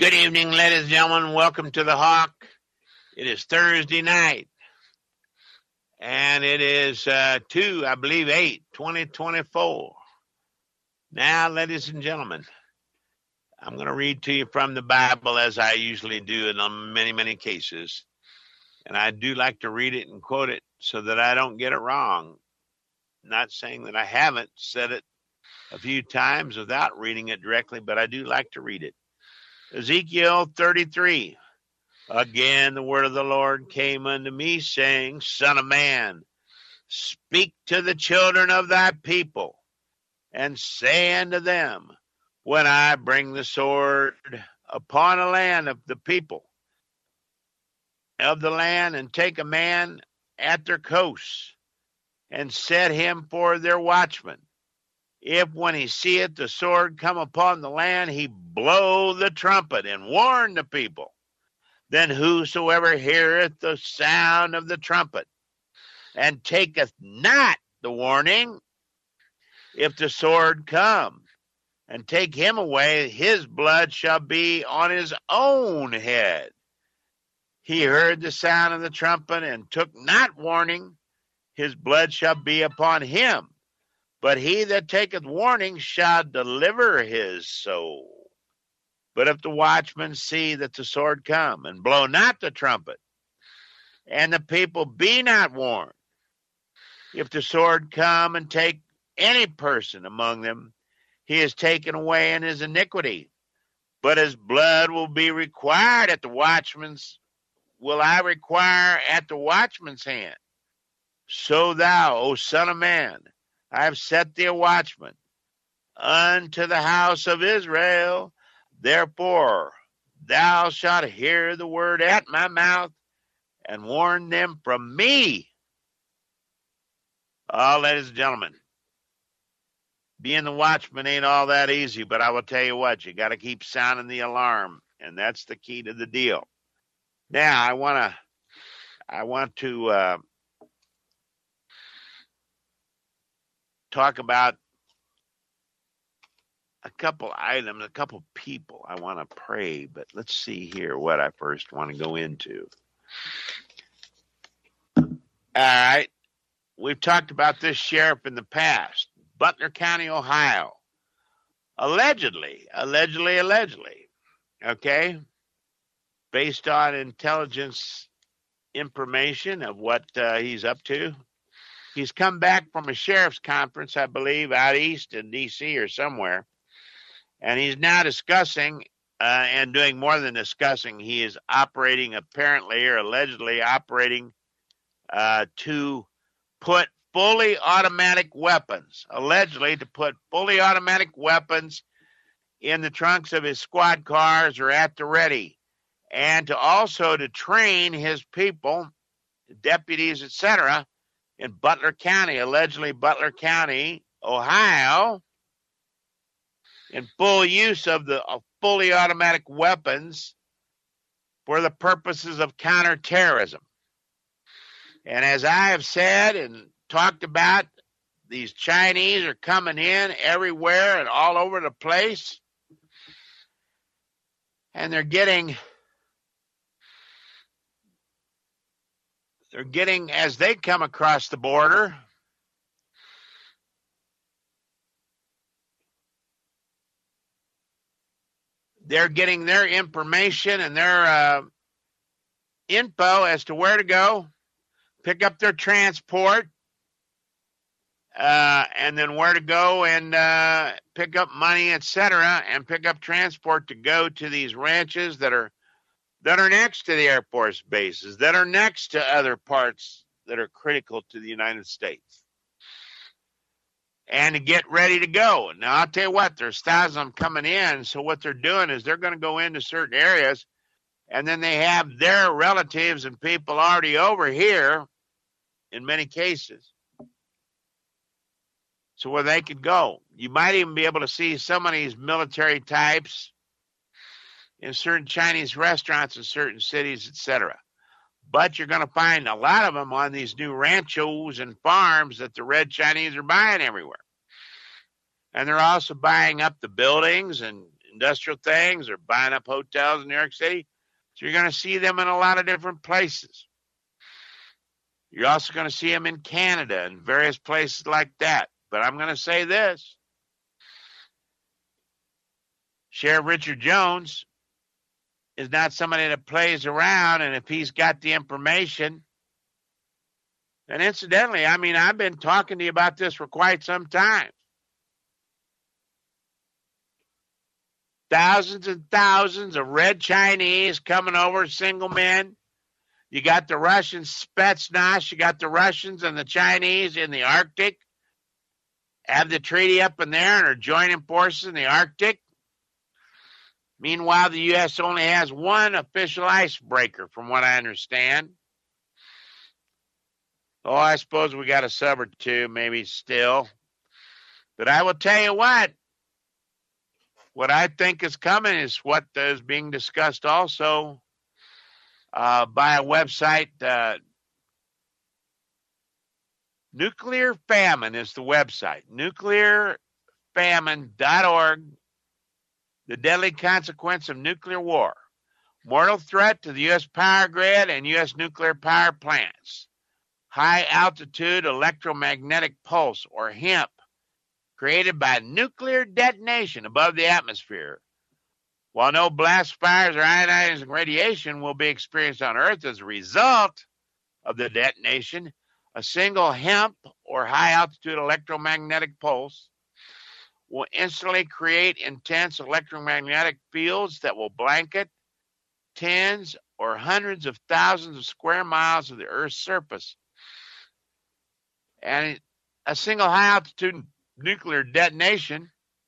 Good evening, ladies and gentlemen. Welcome to the Hawk. It is Thursday night, and it is 2024. Now, ladies and gentlemen, I'm going to read to you from the Bible as I usually do in many, many cases. And I do like to read it and quote it so that I don't get it wrong. Not saying that I haven't said it a few times without reading it directly, but I do like to read it. Ezekiel 33. Again, the word of the Lord came unto me, saying, Son of man, speak to the children of thy people, and say unto them, when I bring the sword upon a land of the people of the land, and take a man at their coasts, and set him for their watchman, if when he seeth the sword come upon the land, he blow the trumpet and warn the people, then whosoever heareth the sound of the trumpet and taketh not the warning, if the sword come and take him away, his blood shall be on his own head. He heard the sound of the trumpet and took not warning, his blood shall be upon him. But he that taketh warning shall deliver his soul. But if the watchman see that the sword come, and blow not the trumpet, and the people be not warned, if the sword come and take any person among them, he is taken away in his iniquity. But his blood will be required at the watchman's, will I require at the watchman's hand. So thou, O son of man, I have set thee a watchman unto the house of Israel. Therefore thou shalt hear the word at my mouth, and warn them from me. Oh, ladies and gentlemen, being the watchman ain't all that easy, but I will tell you what, you got to keep sounding the alarm, and that's the key to the deal. Now, I want to talk about a couple items, a couple people I want to pray, but let's see here what I first want to go into. All right. We've talked about this sheriff in the past, Butler County, Ohio. Allegedly, okay, based on intelligence information of what he's up to. He's come back from a sheriff's conference, I believe, out east in D.C. or somewhere, and he's now discussing and doing more than discussing. He is operating, apparently or allegedly operating to put fully automatic weapons, allegedly to put fully automatic weapons in the trunks of his squad cars or at the ready, and to also to train his people, deputies, etc., in Butler County, allegedly Butler County, Ohio, in full use of the fully automatic weapons for the purposes of counterterrorism. And as I have said and talked about, these Chinese are coming in everywhere and all over the place, and they're getting, as they come across the border, they're getting their information and their info as to where to go, pick up their transport, and then where to go and pick up money, etc., and pick up transport to go to these ranches that are next to the Air Force bases, that are next to other parts that are critical to the United States, and to get ready to go. Now, I'll tell you what, there's thousands of them coming in, so what they're doing is they're going to go into certain areas, and then they have their relatives and people already over here, in many cases, so where they could go. You might even be able to see some of these military types in certain Chinese restaurants in certain cities, etc. But you're going to find a lot of them on these new ranchos and farms that the Red Chinese are buying everywhere. And they're also buying up the buildings and industrial things or buying up hotels in New York City. So you're going to see them in a lot of different places. You're also going to see them in Canada and various places like that. But I'm going to say this. Sheriff Richard Jones is not somebody that plays around, and if he's got the information, and incidentally, I mean, I've been talking to you about this for quite some time. Thousands and thousands of red Chinese coming over, single men. You got the Russian Spetsnaz, you got the Russians and the Chinese in the Arctic, have the treaty up in there and are joining forces in the Arctic. Meanwhile, the U.S. only has one official icebreaker, from what I understand. Oh, I suppose we got a sub or two, maybe still. But I will tell you what I think is coming is what is being discussed also by a website. Nuclear Famine is the website. Nuclearfamine.org. The deadly consequence of nuclear war. Mortal threat to the U.S. power grid and U.S. nuclear power plants. High altitude electromagnetic pulse, or HEMP, created by nuclear detonation above the atmosphere. While no blast fires or ionizing radiation will be experienced on Earth as a result of the detonation, a single HEMP, or high altitude electromagnetic pulse, will instantly create intense electromagnetic fields that will blanket tens or hundreds of thousands of square miles of the Earth's surface. And a single high-altitude nuclear detonation,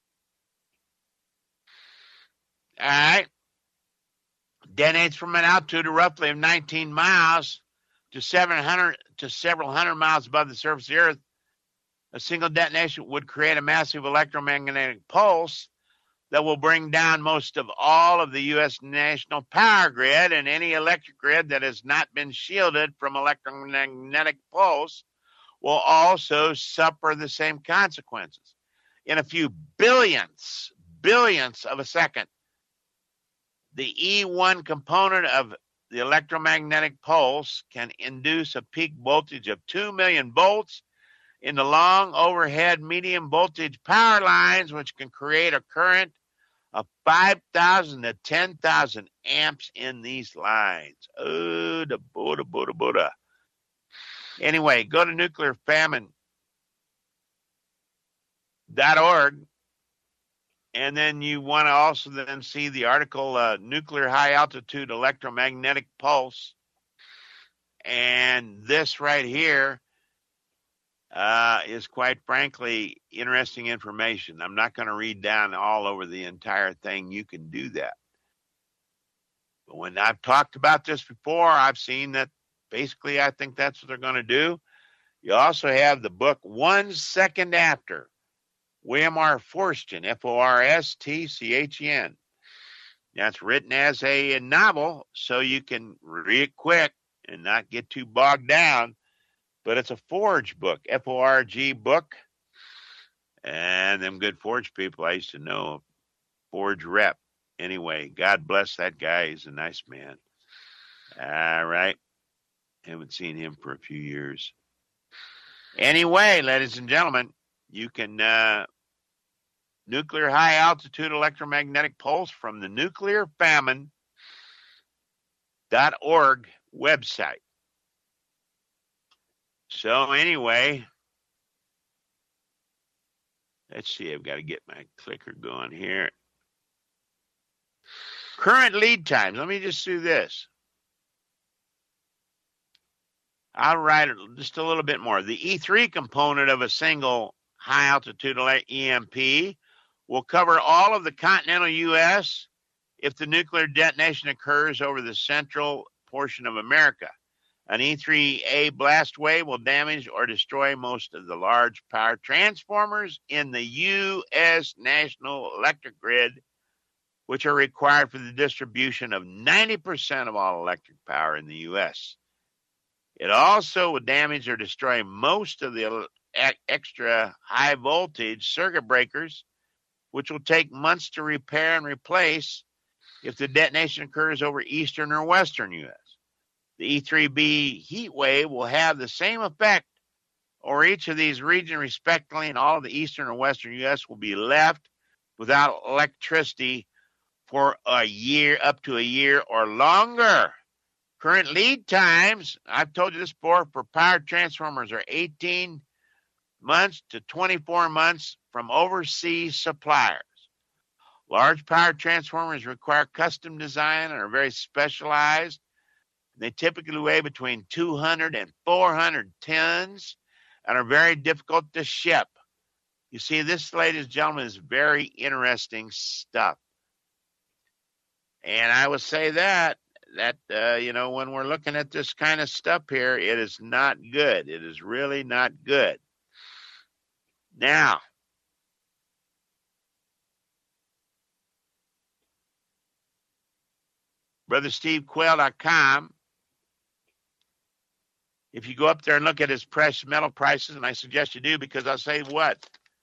all right, detonates from an altitude of roughly 19 miles to several hundred miles above the surface of the Earth. A single detonation would create a massive electromagnetic pulse that will bring down most of all of the U.S. national power grid, and any electric grid that has not been shielded from electromagnetic pulse will also suffer the same consequences. In a few billionths of a second, the E1 component of the electromagnetic pulse can induce a peak voltage of 2 million volts in the long overhead medium voltage power lines, which can create a current of 5,000 to 10,000 amps in these lines. Oh, the Buddha. Anyway, go to nuclearfamine.org, and then you want to also then see the article, Nuclear High Altitude Electromagnetic Pulse. And this right here is quite frankly interesting information. I'm not going to read down all over the entire thing. You can do that. But when I've talked about this before, I've seen that basically I think that's what they're going to do. You also have the book 1 Second After, William R. Forstchen, Forstchen. That's written as a novel, so you can read it quick and not get too bogged down. But it's a Forge book, F-O-R-G book. And them good Forge people I used to know, Forge rep. Anyway, God bless that guy. He's a nice man. All right. Haven't seen him for a few years. Anyway, ladies and gentlemen, you can nuclear high altitude electromagnetic pulse from the nuclearfamine.org website. So anyway, let's see. I've got to get my clicker going here. Current lead times. Let me just do this. I'll write just a little bit more. The E3 component of a single high-altitude EMP will cover all of the continental U.S. if the nuclear detonation occurs over the central portion of America. An E3A blast wave will damage or destroy most of the large power transformers in the U.S. national electric grid, which are required for the distribution of 90% of all electric power in the U.S. It also will damage or destroy most of the extra high voltage circuit breakers, which will take months to repair and replace if the detonation occurs over eastern or western U.S. The E3B heat wave will have the same effect over each of these regions respectively, and all of the eastern or western U.S. will be left without electricity for a year, up to a year or longer. Current lead times, I've told you this before, for power transformers are 18 months to 24 months from overseas suppliers. Large power transformers require custom design and are very specialized. They typically weigh between 200 and 400 tons and are very difficult to ship. You see, this, ladies and gentlemen, is very interesting stuff. And I would say that when we're looking at this kind of stuff here, it is not good. It is really not good. Now, BrotherSteveQuayle.com, if you go up there and look at his precious metal prices, and I suggest you do, because I'll say what,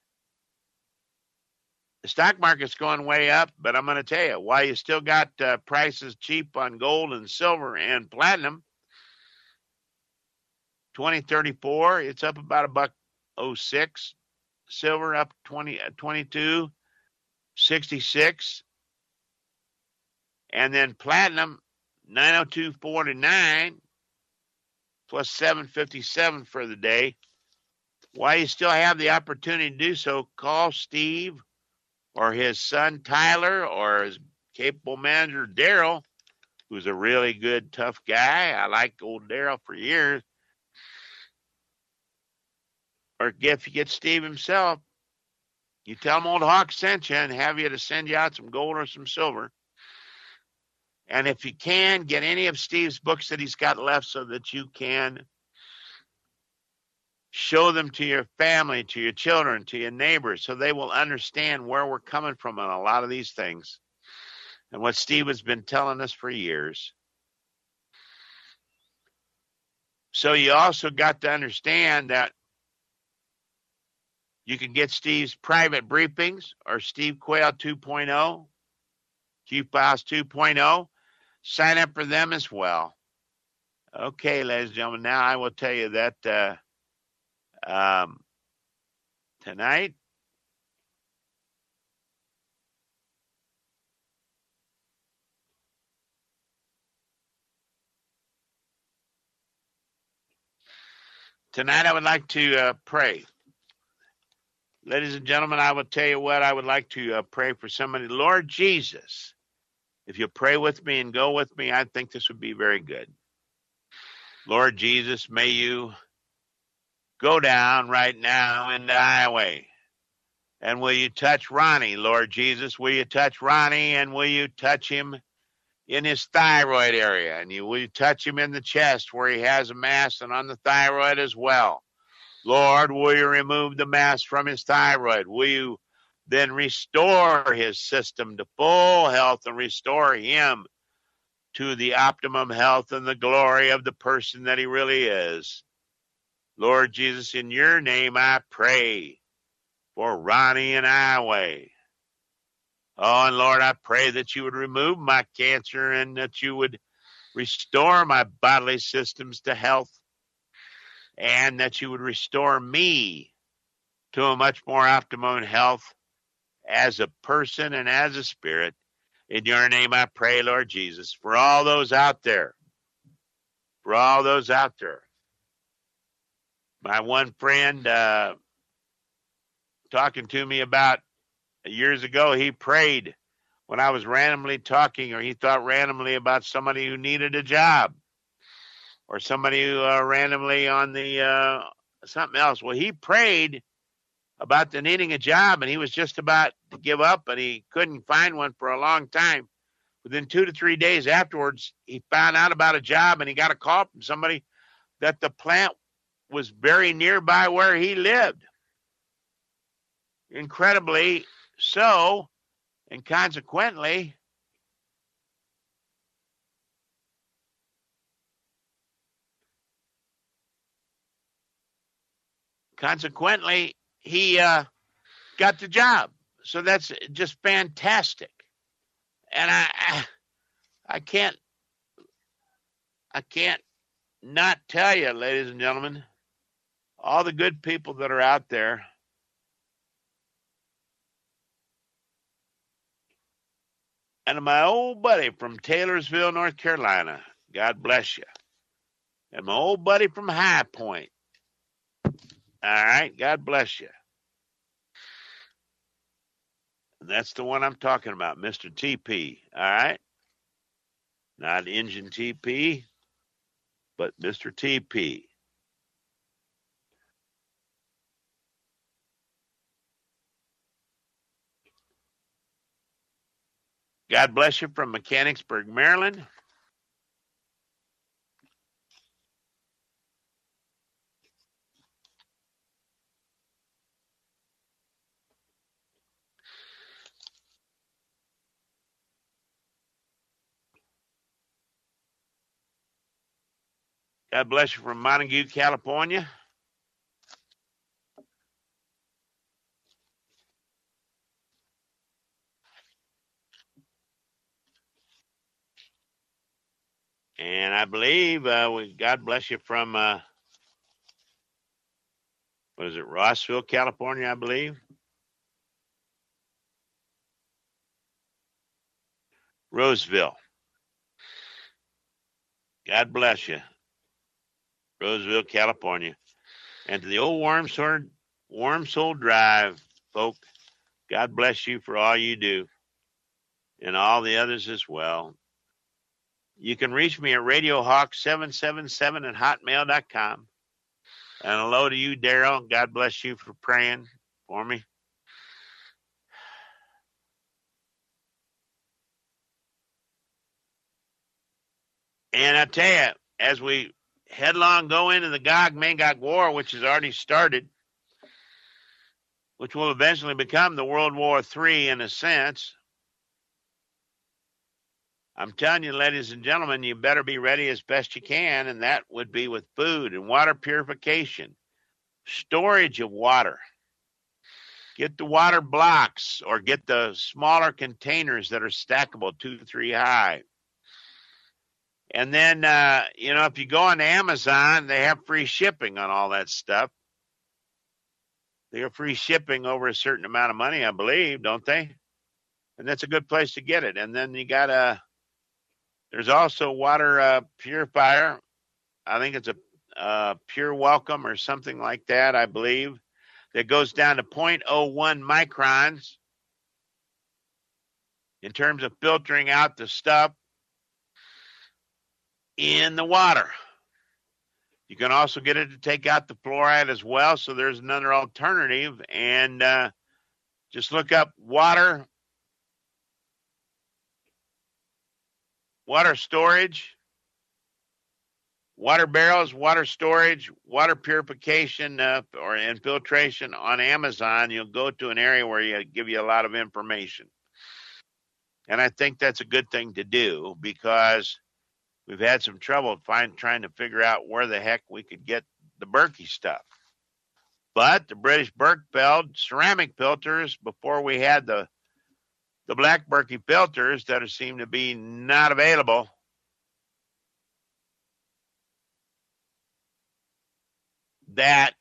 the stock market's going way up, but I'm going to tell you, while you still got prices cheap on gold and silver and platinum, 2034, it's up about $1.06. Silver up 22.66, and then platinum 902.49 plus 757 for the day. While you still have the opportunity to do so, call Steve or his son Tyler or his capable manager Daryl, who's a really good, tough guy. I liked old Daryl for years. Or if you get Steve himself, you tell him Old Hawk sent you and have you to send you out some gold or some silver. And if you can, get any of Steve's books that he's got left so that you can show them to your family, to your children, to your neighbors, so they will understand where we're coming from on a lot of these things and what Steve has been telling us for years. So you also got to understand that you can get Steve's private briefings or Steve Quayle 2.0, Q-Files 2.0. Sign up for them as well. Okay, ladies and gentlemen, now I will tell you that tonight, I would like to pray. Ladies and gentlemen, I will tell you what, I would like to pray for somebody. Lord Jesus, if you pray with me and go with me, I think this would be very good. Lord Jesus, may you go down right now in the highway. And will you touch Ronnie, Lord Jesus? Will you touch Ronnie, and will you touch him in his thyroid area? And will you touch him in the chest where he has a mass and on the thyroid as well? Lord, will you remove the mass from his thyroid? Will you then restore his system to full health and restore him to the optimum health and the glory of the person that he really is? Lord Jesus, in your name I pray for Ronnie and Highway. Oh, and Lord, I pray that you would remove my cancer and that you would restore my bodily systems to health, and that you would restore me to a much more optimum health as a person and as a spirit. In your name I pray, Lord Jesus, for all those out there, My one friend talking to me about years ago, he prayed when I was randomly talking, or he thought randomly about somebody who needed a job, or somebody who randomly on the something else. Well, he prayed about the needing a job, and he was just about to give up, and he couldn't find one for a long time. Within 2 to 3 days afterwards, he found out about a job, and he got a call from somebody that the plant was very nearby where he lived. Incredibly so, and consequently, he got the job. So that's just fantastic. And I can't not tell you, ladies and gentlemen, all the good people that are out there. And my old buddy from Taylorsville, North Carolina, God bless you. And my old buddy from High Point. All right, God bless you. And that's the one I'm talking about, Mr. TP. All right. Not Engine TP, but Mr. TP. God bless you from Mechanicsburg, Maryland. God bless you from Montague, California. And I believe God bless you from, what is it, Rossville, California, I believe. Roseville. God bless you. Roseville, California. And to the old Warm Soul Drive, folk, God bless you for all you do. And all the others as well. You can reach me at RadioHawk777 at hotmail.com. And hello to you, Daryl. God bless you for praying for me. And I tell you, as we headlong go into the Gog-Magog war, which has already started, which will eventually become the World War III in a sense, I'm telling you, ladies and gentlemen, you better be ready as best you can, and that would be with food and water purification, storage of water. Get the water blocks or get the smaller containers that are stackable 2 to 3 high. And then, if you go on Amazon, they have free shipping on all that stuff. They have free shipping over a certain amount of money, I believe, don't they? And that's a good place to get it. And then you got there's also water purifier. I think it's a Pure Welcome or something like that, I believe, that goes down to 0.01 microns in terms of filtering out the stuff in the water. You can also get it to take out the fluoride as well, so there's another alternative. And just look up water storage, water barrels, water storage, water purification or infiltration on Amazon. You'll go to an area where you give you a lot of information. And I think that's a good thing to do because we've had some trouble trying to figure out where the heck we could get the Berkey stuff. But the British Berkefeld ceramic filters, before we had the black Berkey filters that seem to be not available, that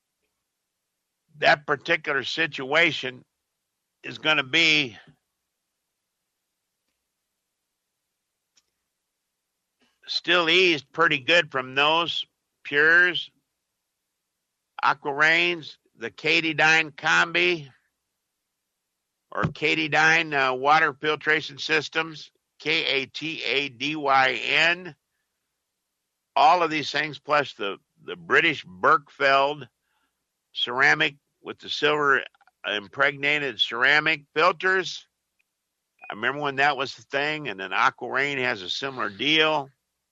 particular situation is going to be still eased pretty good from those Pures, Aquarains, the Katadyn Combi or Katadyn water filtration systems, Katadyn. All of these things, plus the British Berkefeld ceramic with the silver impregnated ceramic filters. I remember when that was the thing, and then Aquarain has a similar deal.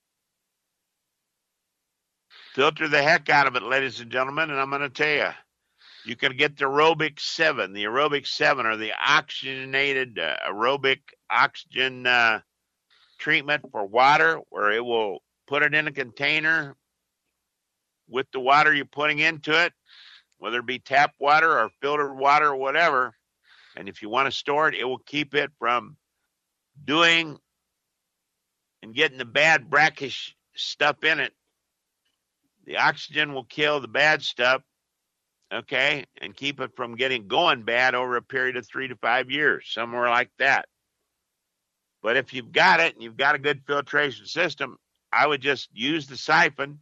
Filter the heck out of it, ladies and gentlemen, and I'm going to tell you, you can get the Aerobic 7. The Aerobic 7 or the oxygenated aerobic oxygen treatment for water, where it will put it in a container with the water you're putting into it, whether it be tap water or filtered water or whatever, And if you want to store it, it will keep it from doing and getting the bad brackish stuff in it. The oxygen will kill the bad stuff, okay, and keep it from getting going bad over a period of 3 to 5 years, somewhere like that. But if you've got it and you've got a good filtration system, I would just use the siphon,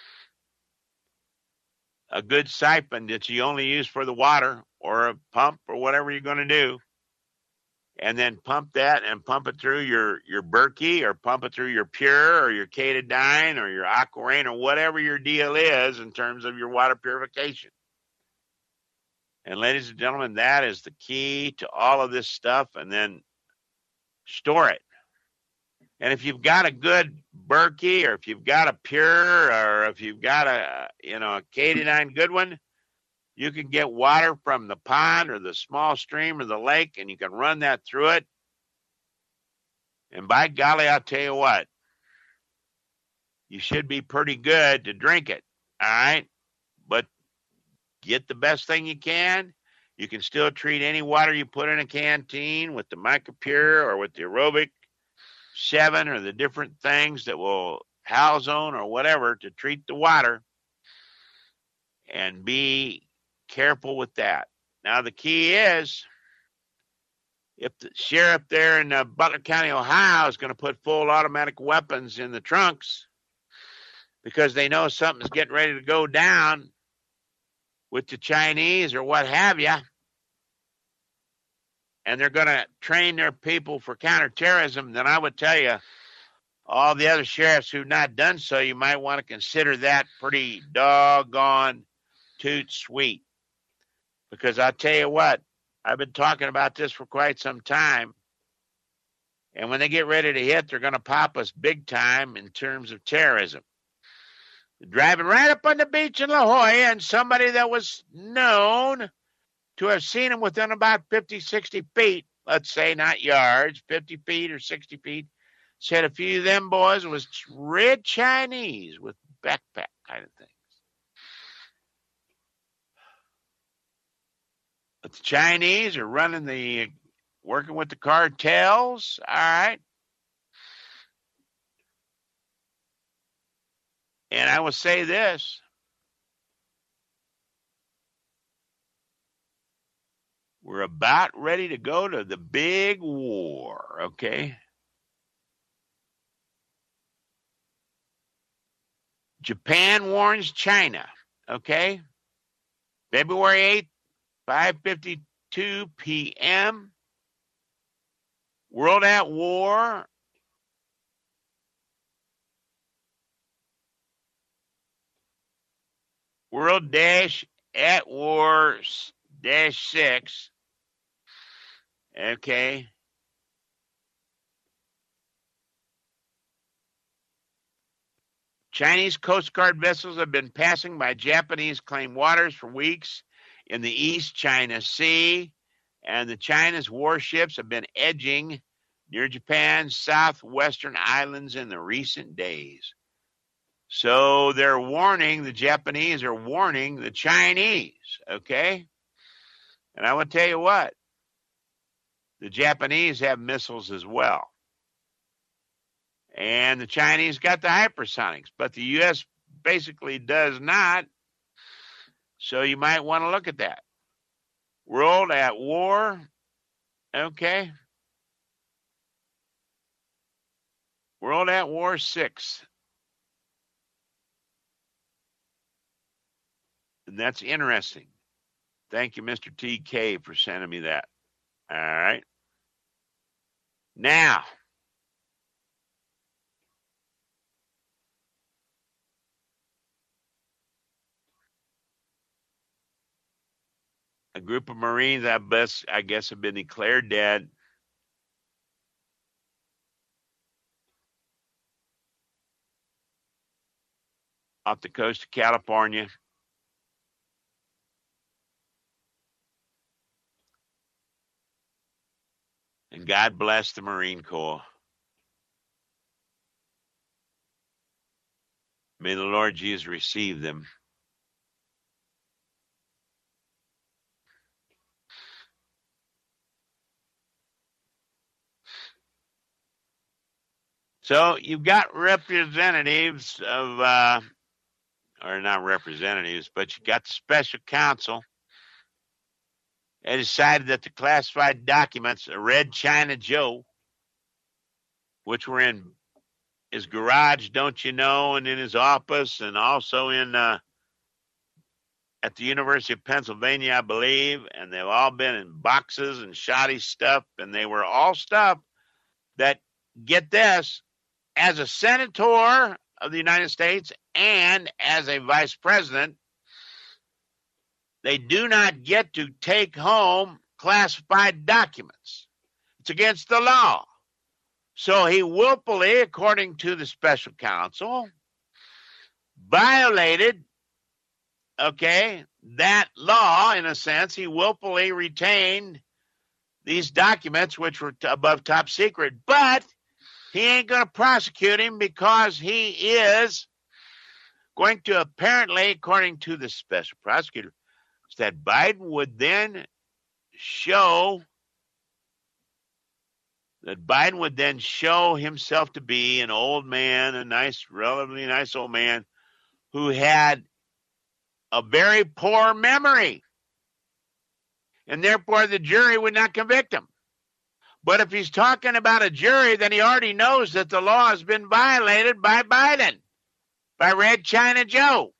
a good siphon that you only use for the water or a pump or whatever you're going to do, and then pump that and pump it through your Berkey or pump it through your Pure or your Katadyn or your Aquarain or whatever your deal is in terms of your water purification. And ladies and gentlemen, that is the key to all of this stuff. And then store it. And if you've got a good Berkey or if you've got a Pure or if you've got a Katadyn good one, you can get water from the pond or the small stream or the lake, and you can run that through it. And by golly, I'll tell you what, you should be pretty good to drink it, all right? But get the best thing you can. You can still treat any water you put in a canteen with the MicroPure or with the Aerobic 7 or the different things that will Halzone or whatever to treat the water, and be careful with that. Now, the key is, if the sheriff there in Butler County, Ohio, is going to put full automatic weapons in the trunks because they know something's getting ready to go down with the Chinese or what have you, and they're going to train their people for counterterrorism, then I would tell you, all the other sheriffs who've not done so, you might want to consider that pretty doggone toot sweet. Because I'll tell you what, I've been talking about this for quite some time. And when they get ready to hit, they're going to pop us big time in terms of terrorism. Driving right up on the beach in La Jolla, and somebody that was known to have seen him within about 50, 60 feet, let's say, not yards, 50 feet or 60 feet, said a few of them boys was red Chinese with backpack kind of thing. But the Chinese are working with the cartels, all right? And I will say this. We're about ready to go to the big war, okay? Japan warns China, okay? February 8th, 5:52 p.m. World at War. World at War -6. Okay. Chinese Coast Guard vessels have been passing by Japanese claimed waters for weeks in the East China Sea, and the China's warships have been edging near Japan's southwestern islands in the recent days. So they're warning, the Japanese are warning the Chinese, okay? And I will tell you what, the Japanese have missiles as well. And the Chinese got the hypersonics, but the U.S. basically does not. So you might want to look at that. World at War, okay? World at War 6. And that's interesting. Thank you, Mr. TK, for sending me that. All right. Now, a group of Marines, I guess, have been declared dead. Off the coast of California. And God bless the Marine Corps. May the Lord Jesus receive them. So you've got representatives of, or not representatives, but you got the special counsel. They decided that the classified documents, Red China Joe, which were in his garage, don't you know, and in his office, and also in at the University of Pennsylvania, I believe, and they've all been in boxes and shoddy stuff, and they were all stuff that, get this, as a senator of the United States and as a vice president, they do not get to take home classified documents. It's against the law. So he willfully, according to the special counsel, violated, that law in a sense. He willfully retained these documents, which were above top secret, but he ain't going to prosecute him because he is going to apparently, according to the special prosecutor, that Biden would then show himself to be an old man, a nice, relatively nice old man who had a very poor memory, and therefore the jury would not convict him. But if he's talking about a jury, then he already knows that the law has been violated by Biden, by Red China Joe.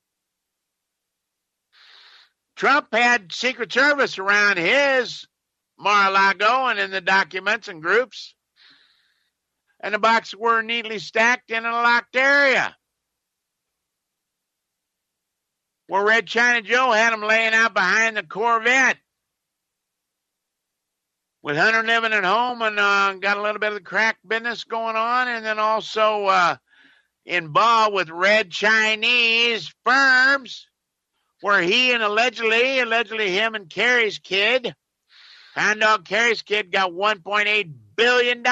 Trump had Secret Service around his Mar-a-Lago and in the documents and groups, and the boxes were neatly stacked in a locked area, where Red China Joe had them laying out behind the Corvette, with Hunter living at home and got a little bit of the crack business going on, and then also involved with red Chinese firms, where he and allegedly him and Kerry's kid, Hound Dog Kerry's kid, got $1.8 billion.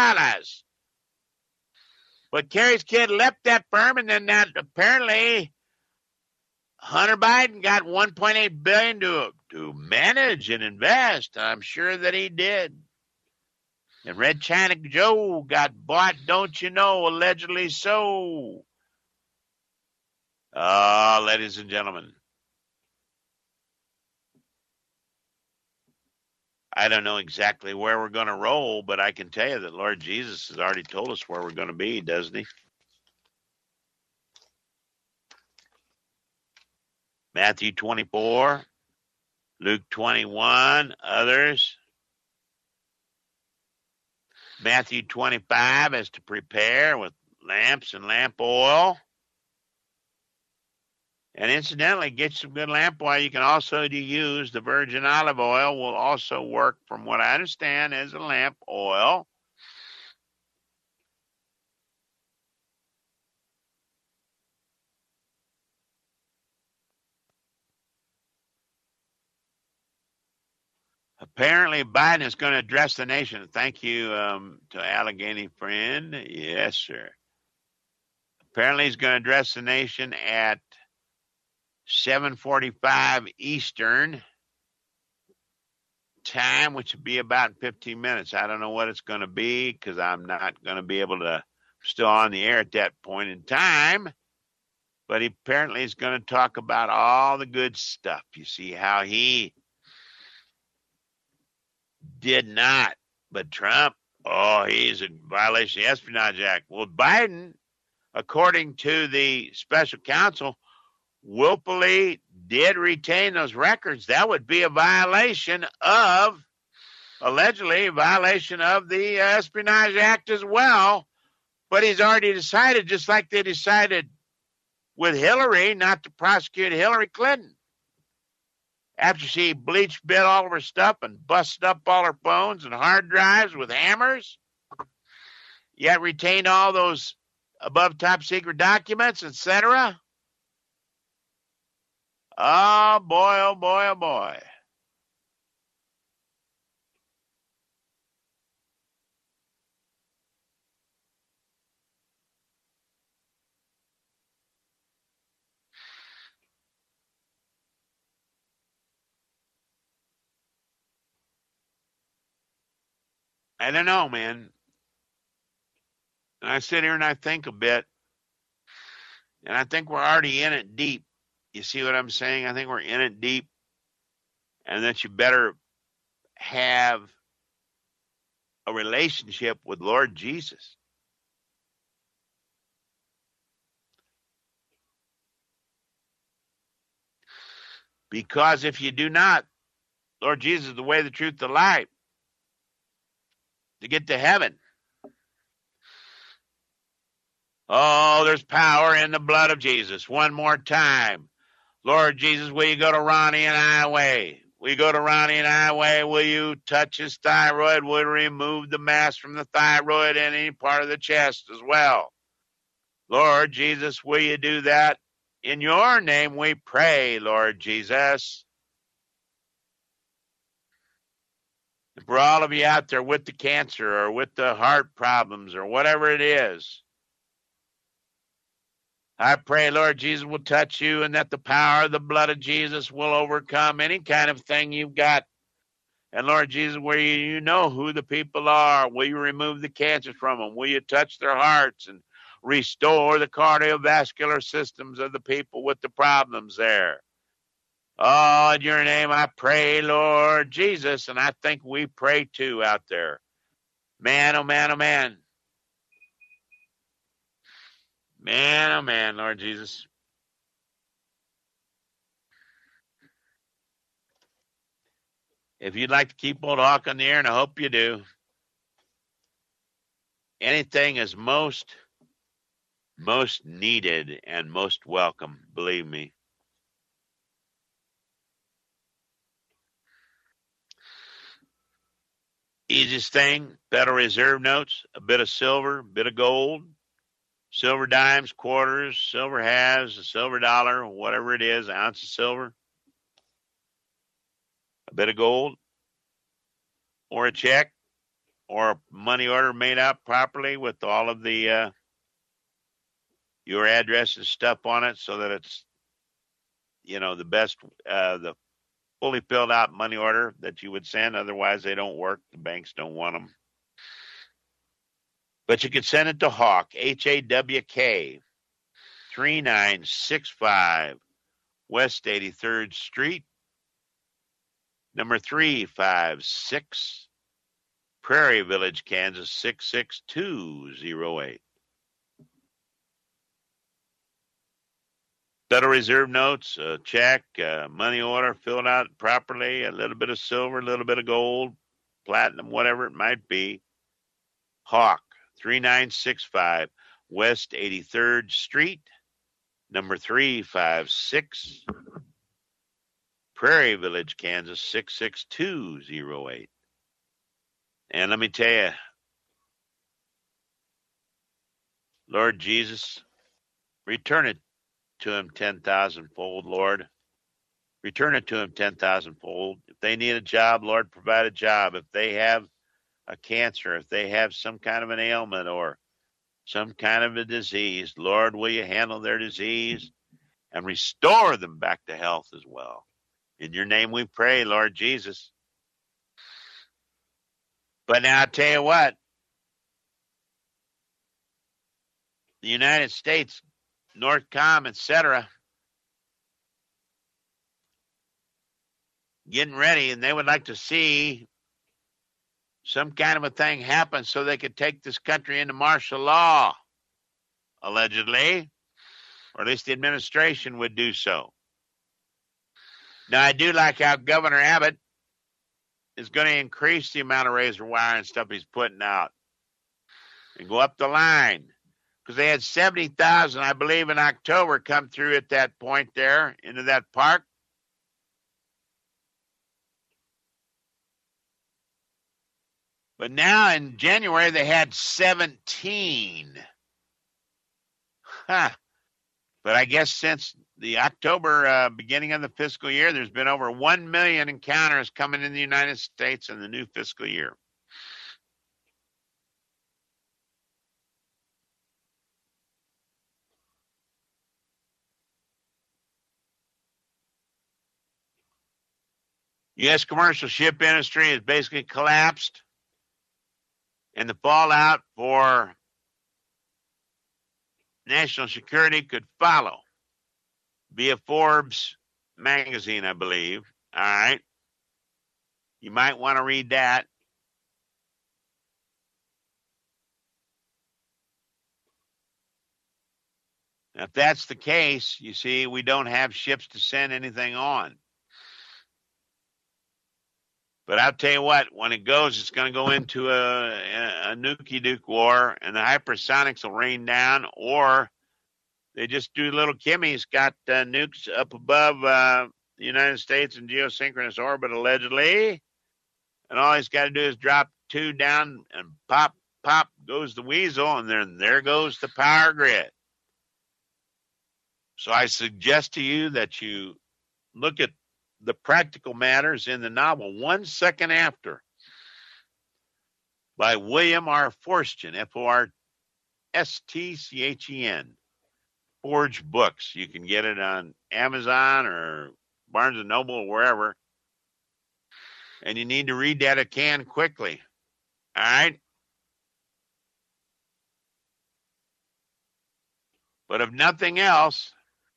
But Kerry's kid left that firm, and then that apparently Hunter Biden got $1.8 billion to manage and invest. I'm sure that he did. And Red China Joe got bought, don't you know, allegedly so. Ladies and gentlemen, I don't know exactly where we're going to roll, but I can tell you that Lord Jesus has already told us where we're going to be, doesn't he? Matthew 24, Luke 21, others. Matthew 25 is to prepare with lamps and lamp oil. And incidentally, get some good lamp oil. You can also use the virgin olive oil, will also work, from what I understand, as a lamp oil. Apparently, Biden is going to address the nation. Thank you to Allegheny friend. Yes, sir. Apparently, he's going to address the nation at 7:45 Eastern time, which would be about 15 minutes. I don't know what it's going to be because I'm not going to be able to still on the air at that point in time. But he apparently is going to talk about all the good stuff. You see how he did not. But Trump, he's in violation of the Espionage Act. Well, Biden, according to the special counsel, willfully did retain those records. That would be allegedly a violation of the Espionage Act as well. But he's already decided, just like they decided with Hillary, not to prosecute Hillary Clinton after she bleached bit all of her stuff and busted up all her phones and hard drives with hammers, yet retained all those above top secret documents, etc. Oh boy, oh boy, oh boy. I don't know, man. And I sit here and I think a bit, and I think we're already in it deep. You see what I'm saying? I think we're in it deep, and that you better have a relationship with Lord Jesus. Because if you do not, Lord Jesus is the way, the truth, the life to get to heaven. Oh, there's power in the blood of Jesus. One more time. Lord Jesus, will you go to Ronnie and I way? Will you go to Ronnie and I way? Will you touch his thyroid? Will you remove the mass from the thyroid and any part of the chest as well? Lord Jesus, will you do that? In your name we pray, Lord Jesus. For all of you out there with the cancer or with the heart problems or whatever it is, I pray, Lord Jesus, will touch you and that the power of the blood of Jesus will overcome any kind of thing you've got. And Lord Jesus, where you know who the people are, will you remove the cancer from them? Will you touch their hearts and restore the cardiovascular systems of the people with the problems there? Oh, in your name I pray, Lord Jesus, and I think we pray too out there. Man, oh man, oh man. Man, oh man, Lord Jesus. If you'd like to keep Old Hawk on the air, and I hope you do, anything is most needed and most welcome, believe me. Easiest thing, Federal Reserve notes, a bit of silver, a bit of gold, silver dimes, quarters, silver halves, a silver dollar, whatever it is, an ounce of silver, a bit of gold, or a check, or a money order made out properly with all of the your address and stuff on it, so that it's the best, the fully filled out money order that you would send. Otherwise, they don't work. The banks don't want them. But you could send it to Hawk, Hawk, 3965 West 83rd Street, number 356, Prairie Village, Kansas 66208. Federal Reserve notes, a check, money order filled out properly, a little bit of silver, a little bit of gold, platinum, whatever it might be. Hawk, 3965 West 83rd Street, number 356, Prairie Village, Kansas 66208. And let me tell you, Lord Jesus, return it to him 10,000-fold, Lord. Return it to him 10,000-fold. If they need a job, Lord, provide a job. If they have a cancer, if they have some kind of an ailment or some kind of a disease, Lord, will you handle their disease and restore them back to health as well? In your name we pray, Lord Jesus. But now I'll tell you what, the United States, Northcom, etc., getting ready, and they would like to see some kind of a thing happen so they could take this country into martial law, allegedly, or at least the administration would do so. Now, I do like how Governor Abbott is going to increase the amount of razor wire and stuff he's putting out and go up the line, because they had 70,000, I believe, in October come through at that point there into that park. But now in January, they had 17. Huh. But I guess since the October beginning of the fiscal year, there's been over 1 million encounters coming in the United States in the new fiscal year. U.S. commercial ship industry has basically collapsed, and the fallout for national security could follow via Forbes magazine, I believe. All right. You might want to read that. Now, if that's the case, you see, we don't have ships to send anything on. But I'll tell you what, when it goes, it's going to go into a nuke war, and the hypersonics will rain down, or they just do little Kimmy's got nukes up above the United States in geosynchronous orbit, allegedly. And all he's got to do is drop 2 down, and pop, pop goes the weasel, and then there goes the power grid. So I suggest to you that you look at the practical matters in the novel 1 Second After by William R. Forstchen, Forstchen, Forge Books. You can get it on Amazon or Barnes & Noble or wherever. And you need to read that if can quickly. All right? But if nothing else,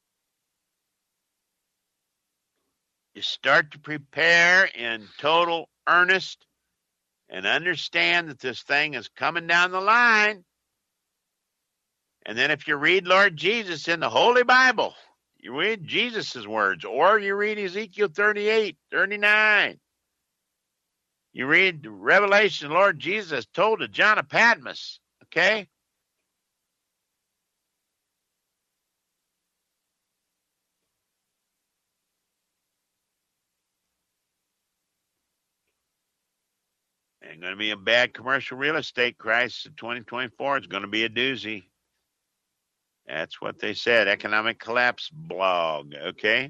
you start to prepare in total earnest and understand that this thing is coming down the line. And then if you read Lord Jesus in the Holy Bible, you read Jesus' words, or you read Ezekiel 38, 39. You read Revelation, Lord Jesus told to John of Patmos, okay? Ain't going to be a bad commercial real estate crisis in 2024. It's going to be a doozy. That's what they said, Economic Collapse blog, okay?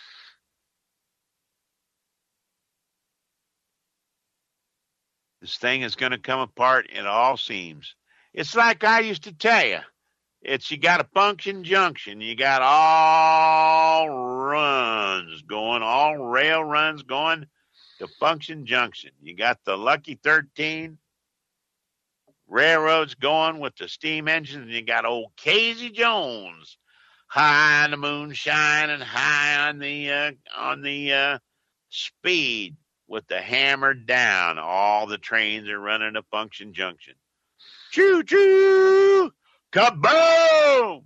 This thing is going to come apart in all seams. It's like I used to tell you. You got a function junction. You got all runs going, all rail runs going to function junction. You got the Lucky 13 railroads going with the steam engines, and you got old Casey Jones high on the moonshine and high on the speed with the hammer down. All the trains are running to function junction. Choo choo! Kaboom!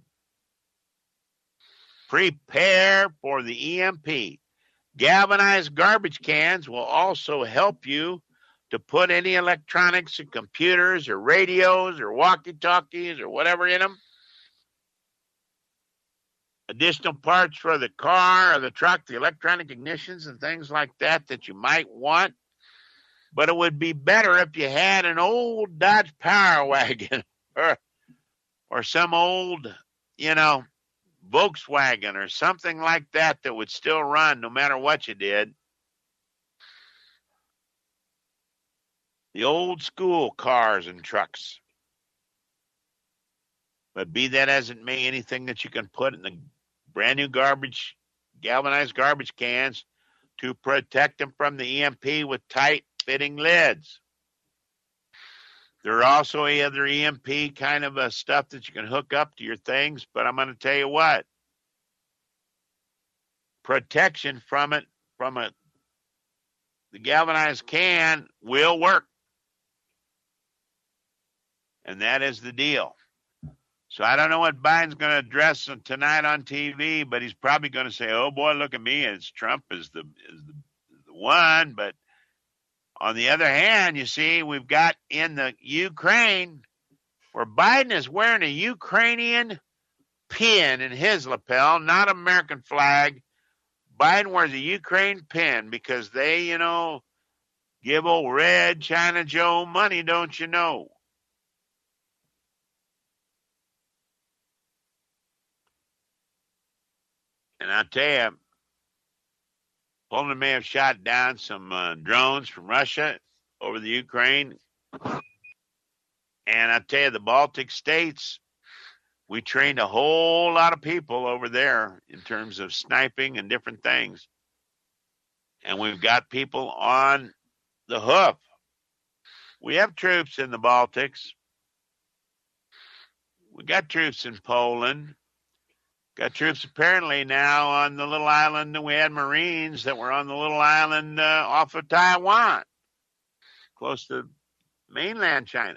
Prepare for the EMP. Galvanized garbage cans will also help you to put any electronics and computers or radios or walkie-talkies or whatever in them. Additional parts for the car or the truck, the electronic ignitions and things like that you might want. But it would be better if you had an old Dodge Power Wagon or some old, Volkswagen or something like that would still run no matter what you did. The old school cars and trucks. But be that as it may, anything that you can put in the brand new galvanized garbage cans to protect them from the EMP with tight fitting lids. There are also other EMP kind of stuff that you can hook up to your things, but I'm going to tell you what. Protection from the galvanized can will work. And that is the deal. So I don't know what Biden's going to address tonight on TV, but he's probably going to say, "Oh boy, look at me! It's Trump is the one." But on the other hand, you see, we've got in the Ukraine where Biden is wearing a Ukrainian pin in his lapel, not American flag. Biden wears a Ukraine pin because they, give old Red China Joe money, don't you know? And I tell you, Poland may have shot down some drones from Russia over the Ukraine. And I tell you, the Baltic states, we trained a whole lot of people over there in terms of sniping and different things. And we've got people on the hoof. We have troops in the Baltics. We got troops in Poland. Got troops apparently now on the little island. We had Marines that were on the little island off of Taiwan, close to mainland China.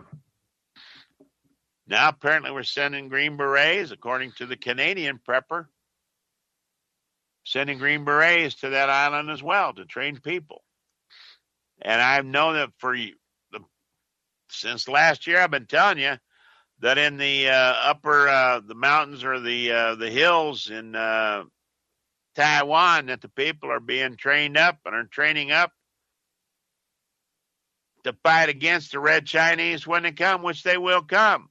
Now apparently we're sending Green Berets, according to the Canadian prepper, sending Green Berets to that island as well to train people. And I've known that since last year. I've been telling you that in the upper the mountains or the hills in Taiwan, that the people are being trained up and are training up to fight against the Red Chinese when they come, which they will come.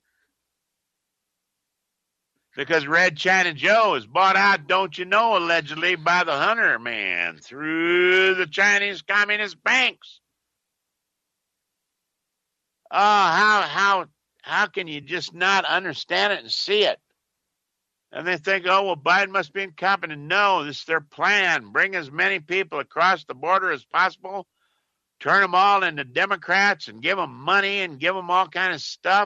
Because Red China Joe is bought out, don't you know, allegedly by the Hunter man through the Chinese Communist banks. Oh, how can you just not understand it and see it? And they think, oh, well, Biden must be incompetent. No, this is their plan. Bring as many people across the border as possible, turn them all into Democrats and give them money and give them all kind of stuff.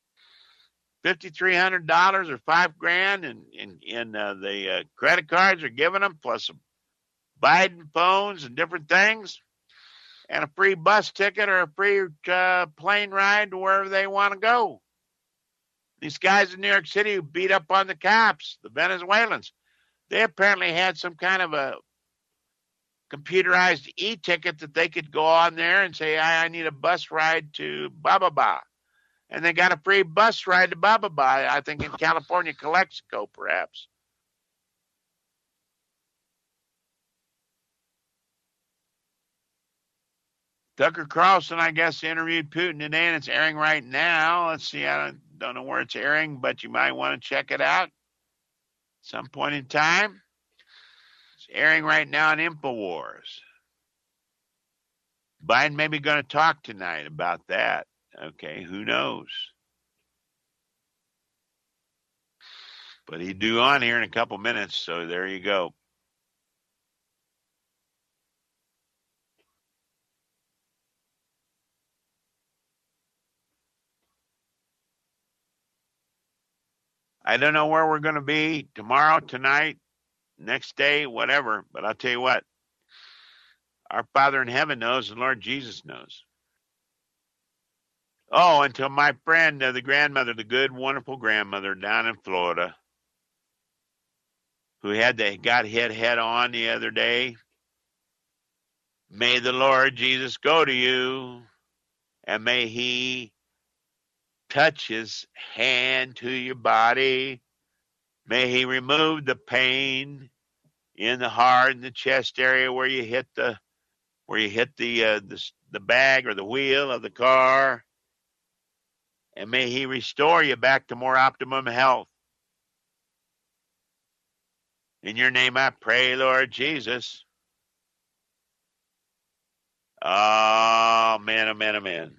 $5,300 or $5,000 in the credit cards are giving them, plus some Biden phones and different things, and a free bus ticket or a free plane ride to wherever they want to go. These guys in New York City who beat up on the cops, the Venezuelans, they apparently had some kind of a computerized e-ticket that they could go on there and say, I need a bus ride to Bababa. And they got a free bus ride to Bababa, I think in California, Calexico, perhaps. Tucker Carlson, I guess, interviewed Putin today, and it's airing right now. Let's see, I don't know where it's airing, but you might want to check it out at some point in time. It's airing right now on InfoWars. Biden may be going to talk tonight about that. Okay, who knows? But he's due on here in a couple minutes, so there you go. I don't know where we're going to be tomorrow, tonight, next day, whatever, but I'll tell you what. Our Father in heaven knows, and Lord Jesus knows. Oh, until my friend, the grandmother, the good, wonderful grandmother down in Florida, who got hit head on the other day. May the Lord Jesus go to you, and may he touch his hand to your body. May he remove the pain in the heart and the chest area where you hit the bag or the wheel of the car. And may he restore you back to more optimum health. In your name I pray, Lord Jesus. Amen, amen, amen.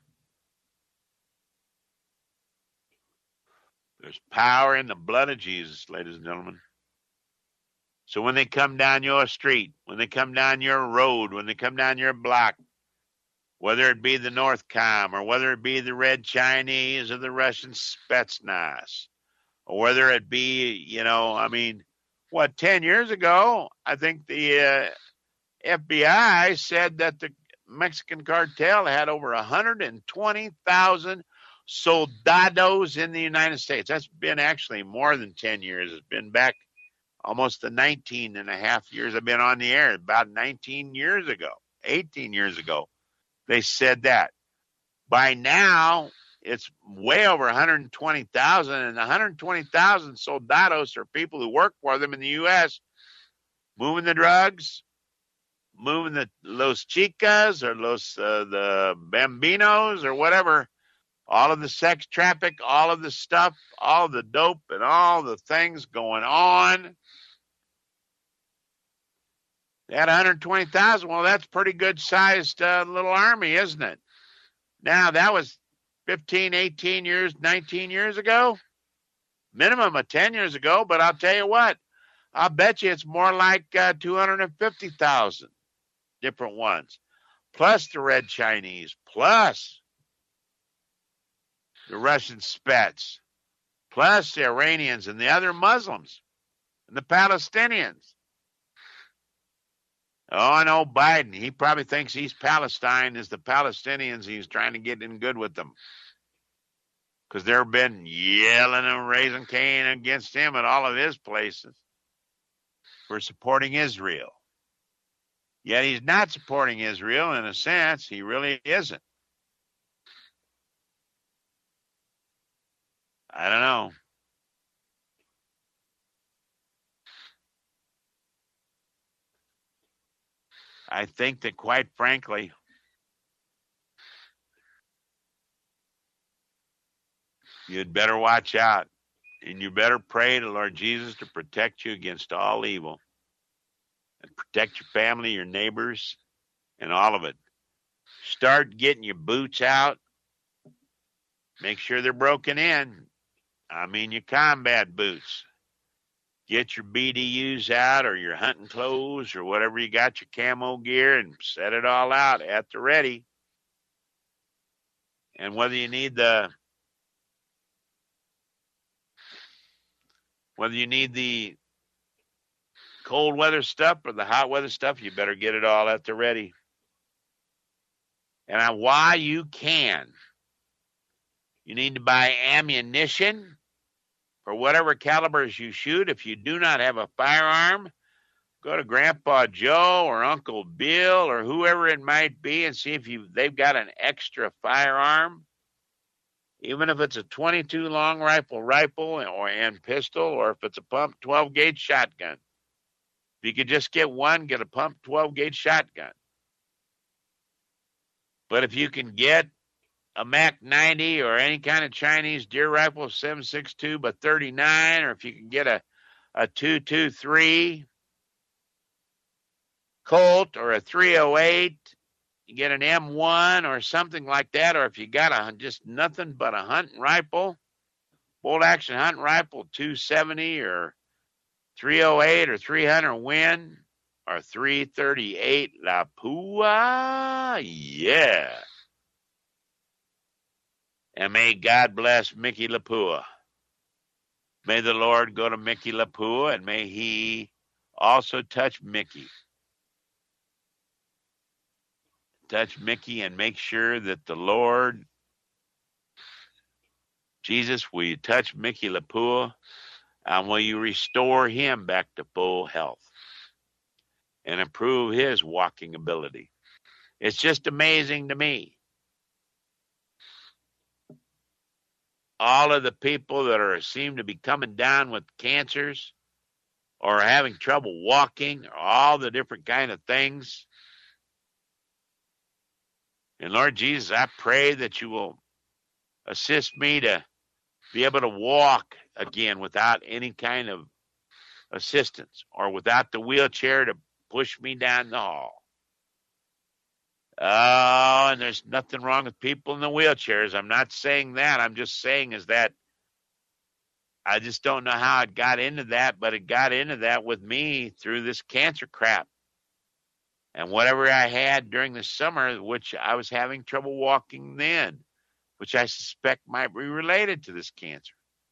There's power in the blood of Jesus, ladies and gentlemen. So when they come down your street, when they come down your road, when they come down your block, whether it be the Northcom or whether it be the Red Chinese or the Russian Spetsnaz, or whether it be, 10 years ago, I think the FBI said that the Mexican cartel had over 120,000 soldados in the United States. That's been actually more than 10 years. It's been back almost the 19 and a half years I've been on the air, about 18 years ago. They said that. By now, it's way over 120,000, and 120,000 soldados are people who work for them in the U.S., moving the drugs, moving the Los Chicas or the Bambinos or whatever, all of the sex traffic, all of the stuff, all the dope and all the things going on. They had 120,000. Well, that's pretty good sized little army, isn't it? Now, that was 15, 18 years, 19 years ago, minimum of 10 years ago. But I'll tell you what, I'll bet you it's more like 250,000 different ones, plus the Red Chinese, plus the Russian Spets, plus the Iranians and the other Muslims and the Palestinians. Oh, I know Biden. He probably thinks he's Palestine is the Palestinians. He's trying to get in good with them because they've been yelling and raising Cain against him at all of his places for supporting Israel. Yet he's not supporting Israel in a sense. He really isn't. I don't know. I think that, quite frankly, you'd better watch out, and you better pray to Lord Jesus to protect you against all evil and protect your family, your neighbors, and all of it. Start getting your boots out. Make sure they're broken in. I mean your combat boots. Get your BDUs out or your hunting clothes or whatever you got, your camo gear, and set it all out at the ready. And whether you need the cold weather stuff or the hot weather stuff, you better get it all at the ready. And while you can, you need to buy ammunition for whatever calibers you shoot. If you do not have a firearm, go to Grandpa Joe or Uncle Bill or whoever it might be and see if they've got an extra firearm, even if it's a 22 long rifle and pistol, or if it's a pump 12 gauge shotgun. If you could just get one, get a pump 12 gauge shotgun. But if you can get a Mac 90 or any kind of Chinese deer rifle 7.62 by 39, or if you can get a 223 Colt or a 308, you get an M1 or something like that, or if you got just nothing but a hunting rifle, bolt action hunting rifle 270 or 308 or 300 Win or 338 Lapua, yeah. And may God bless Mickey Lapua. May the Lord go to Mickey Lapua, and may he also touch Mickey. Touch Mickey and make sure that the Lord, Jesus, will you touch Mickey Lapua, and will you restore him back to full health and improve his walking ability? It's just amazing to me. All of the people that seem to be coming down with cancers or having trouble walking, or all the different kind of things. And Lord Jesus, I pray that you will assist me to be able to walk again without any kind of assistance or without the wheelchair to push me down the hall. Oh, and there's nothing wrong with people in the wheelchairs. I'm not saying that. I'm just saying is that I just don't know how it got into that, but it got into that with me through this cancer crap. And whatever I had during the summer, which I was having trouble walking then, which I suspect might be related to this cancer.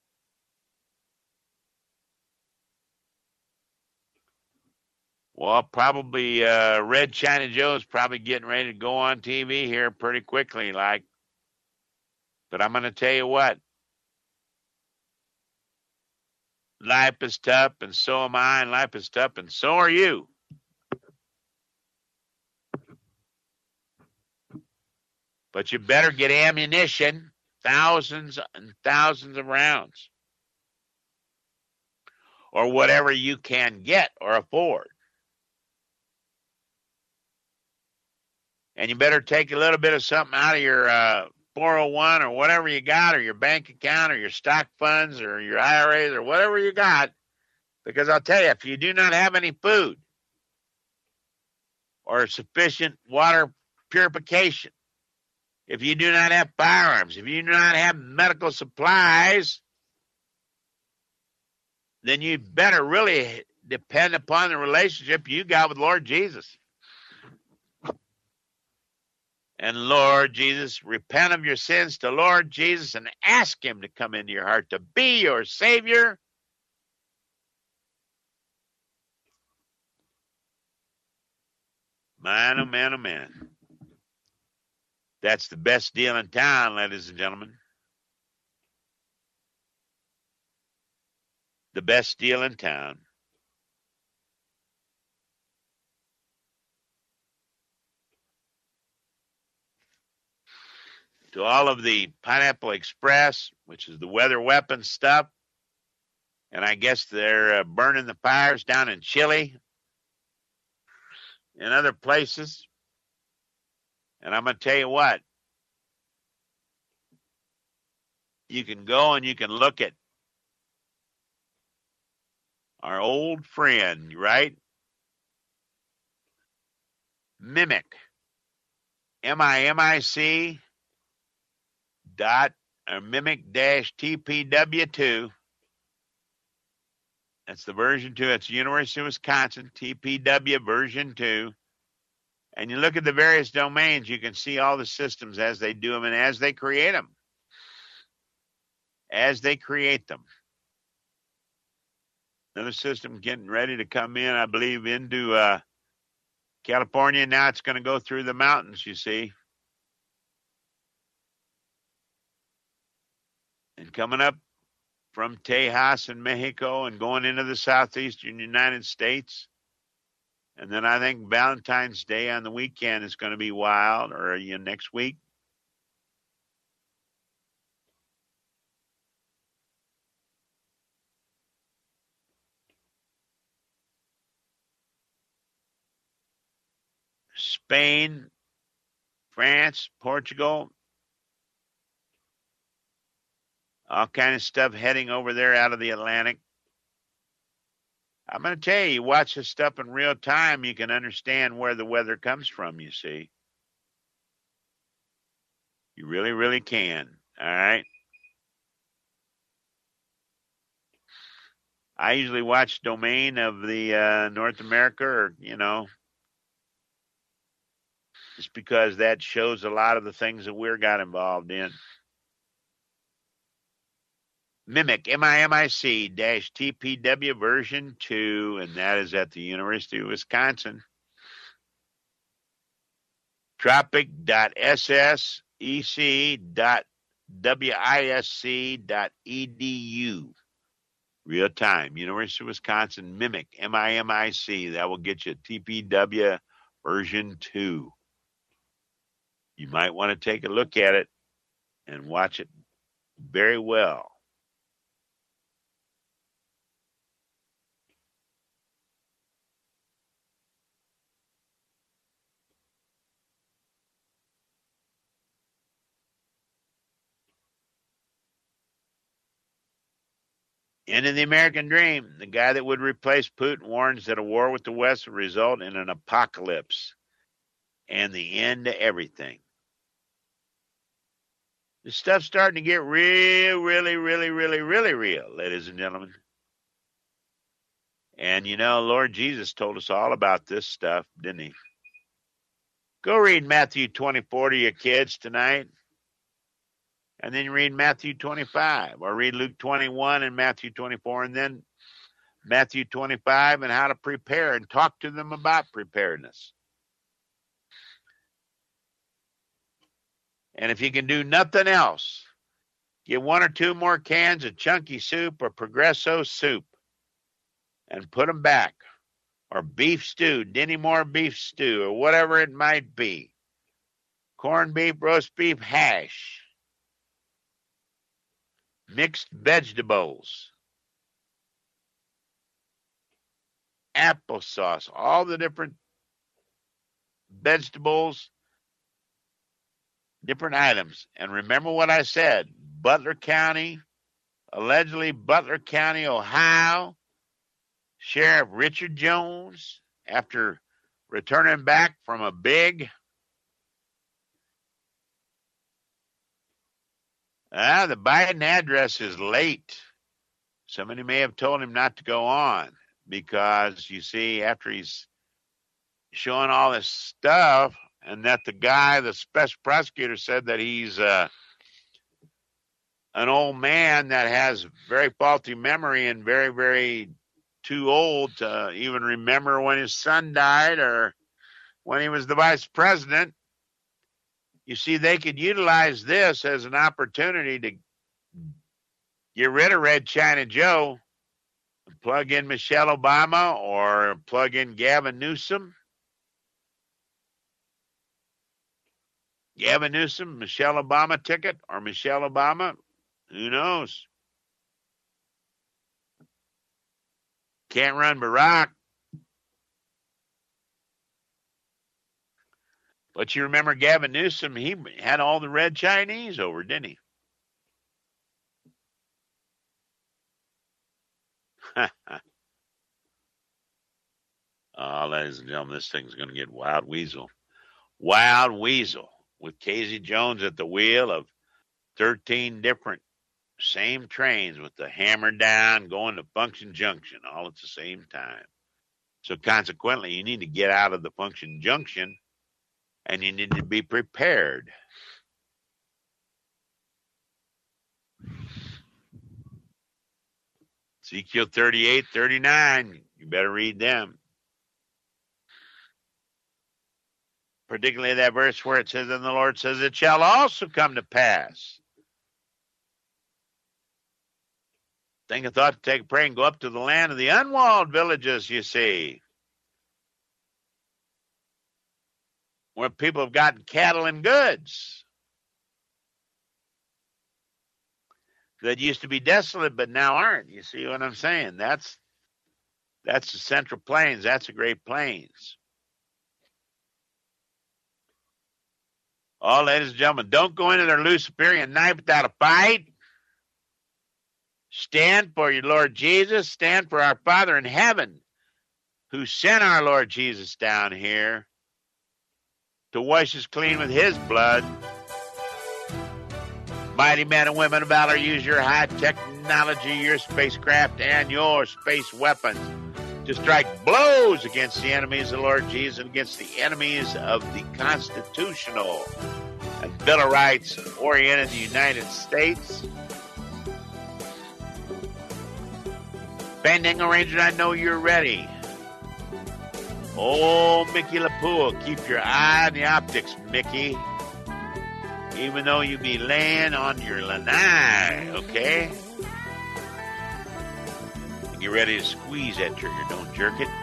Well, probably Red China Joe's probably getting ready to go on TV here pretty quickly, like. But I'm going to tell you what. Life is tough, and so am I, and life is tough, and so are you. But you better get ammunition, thousands and thousands of rounds, or whatever you can get or afford. And you better take a little bit of something out of your 401 or whatever you got, or your bank account, or your stock funds, or your IRAs, or whatever you got. Because I'll tell you, if you do not have any food or sufficient water purification, if you do not have firearms, if you do not have medical supplies, then you better really depend upon the relationship you got with Lord Jesus. and Lord Jesus, repent of your sins to Lord Jesus and ask him to come into your heart to be your Savior. Man, oh man, oh man. That's the best deal in town, ladies and gentlemen. The best deal in town. To all of the Pineapple Express, which is the weather weapon stuff, and I guess they're burning the fires down in Chile and other places. And I'm going to tell you what, you can go and you can look at our old friend, right? Mimic, MIMIC dot or mimic dash TPW2. That's the version 2. It's the University of Wisconsin, TPW version 2. And you look at the various domains, you can see all the systems as they do them and as they create them. As they create them. Another system getting ready to come in, I believe, into California. Now it's going to go through the mountains, you see. And coming up from Tejas in Mexico and going into the southeastern United States. And then I think Valentine's Day on the weekend is going to be wild, or next week. Spain, France, Portugal, all kind of stuff heading over there out of the Atlantic. I'm going to tell you, watch this stuff in real time, you can understand where the weather comes from, you see. You really, really can. All right. I usually watch domain of the North America, or, just because that shows a lot of the things that we're got involved in. Mimic, MIMIC dash TPW version 2, and that is at the University of Wisconsin. tropic.ssec.wisc.edu. Real time. University of Wisconsin, Mimic, MIMIC. That will get you TPW version 2. You might want to take a look at it and watch it very well. End of the American dream. The guy that would replace Putin warns that a war with the West would result in an apocalypse and the end to everything. This stuff's starting to get real, really, really, really, really real, ladies and gentlemen. And Lord Jesus told us all about this stuff, didn't he? Go read Matthew 24 to your kids tonight. And then read Matthew 25, or read Luke 21 and Matthew 24, and then Matthew 25 and how to prepare, and talk to them about preparedness. And if you can do nothing else, get 1 or 2 more cans of Chunky Soup or Progresso Soup and put them back. Or beef stew, Denny Moore beef stew, or whatever it might be. Corned beef, roast beef, hash. Mixed vegetables, applesauce, all the different vegetables, different items. And remember what I said, Butler County, allegedly Butler County, Ohio, Sheriff Richard Jones, after returning back from a big the Biden address is late. Somebody may have told him not to go on because, you see, after he's showing all this stuff and that the guy, the special prosecutor, said that he's an old man that has very faulty memory and very, very too old to even remember when his son died or when he was the vice president. You see, they could utilize this as an opportunity to get rid of Red China Joe and plug in Michelle Obama or plug in Gavin Newsom. Gavin Newsom, Michelle Obama ticket, or Michelle Obama, who knows? Can't run Barack. But you remember Gavin Newsom, he had all the red Chinese over, didn't he? Oh, ladies and gentlemen, this thing's going to get wild weasel. Wild weasel with Casey Jones at the wheel of 13 different same trains with the hammer down going to Function Junction all at the same time. So consequently, you need to get out of the Function Junction and you need to be prepared. Ezekiel 38, 39, you better read them. Particularly that verse where it says, and the Lord says, it shall also come to pass. Think I thought to take a prayer and go up to the land of the unwalled villages, you see, where people have gotten cattle and goods that used to be desolate but now aren't. You see what I'm saying? That's the Central Plains. That's the Great Plains. Oh, ladies and gentlemen, don't go into their Luciferian night without a fight. Stand for your Lord Jesus. Stand for our Father in heaven, who sent our Lord Jesus down here to wash us clean with his blood. Mighty men and women of valor, use your high technology, your spacecraft, and your space weapons to strike blows against the enemies of the Lord Jesus and against the enemies of the constitutional and Bill of Rights oriented United States. Fandango Ranger, I know you're ready. Oh, Mickey LaPool, keep your eye on the optics, Mickey. Even though you be laying on your lanai, okay? Get ready to squeeze that trigger, don't jerk it.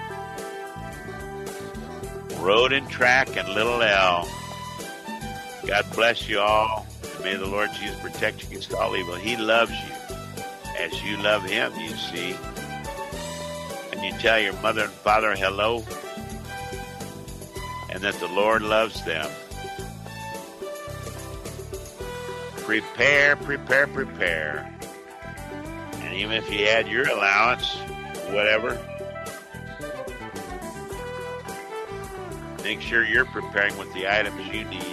Road and Track and Little L. God bless you all. And may the Lord Jesus protect you against all evil. He loves you as you love him, you see. And you tell your mother and father hello and that the Lord loves them. Prepare, prepare, prepare. And even if you add your allowance, whatever, make sure you're preparing with the items you need.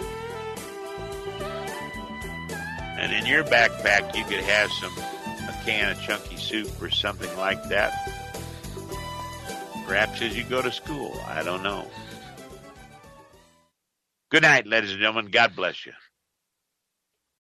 And in your backpack, you could have a can of chunky soup or something like that. Perhaps as you go to school. I don't know. Good night, ladies and gentlemen. God bless you.